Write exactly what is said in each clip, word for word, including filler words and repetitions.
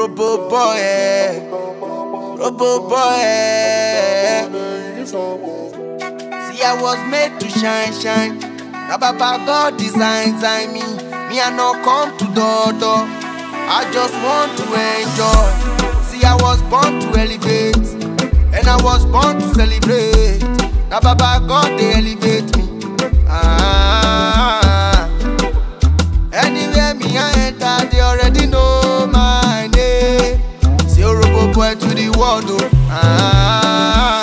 Robo boy, eh. Robo boy, eh. See, I was made to shine, shine. Now Baba God design, design me. Me I no come to door. I just want to enjoy. See, I was born to elevate, and I was born to celebrate. Now Baba God they elevate me. Ah, anywhere me I enter, they already know my name. See, a Robo boy to the world, oh. Ah.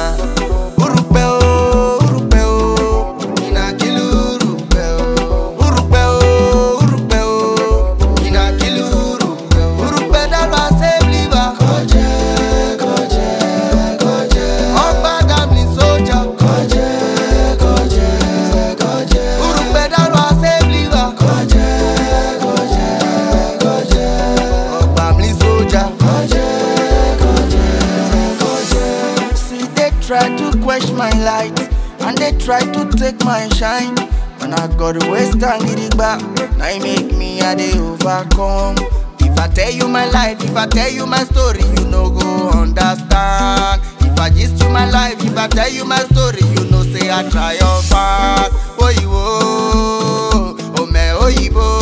Try to quench my light, and they try to take my shine. When I got the waste and get it back, now you make me a they overcome. If I tell you my life, if I tell you my story, you no go understand. If I gist you my life, if I tell you my story, you know say I try your part. Oh you oh, oh me oh you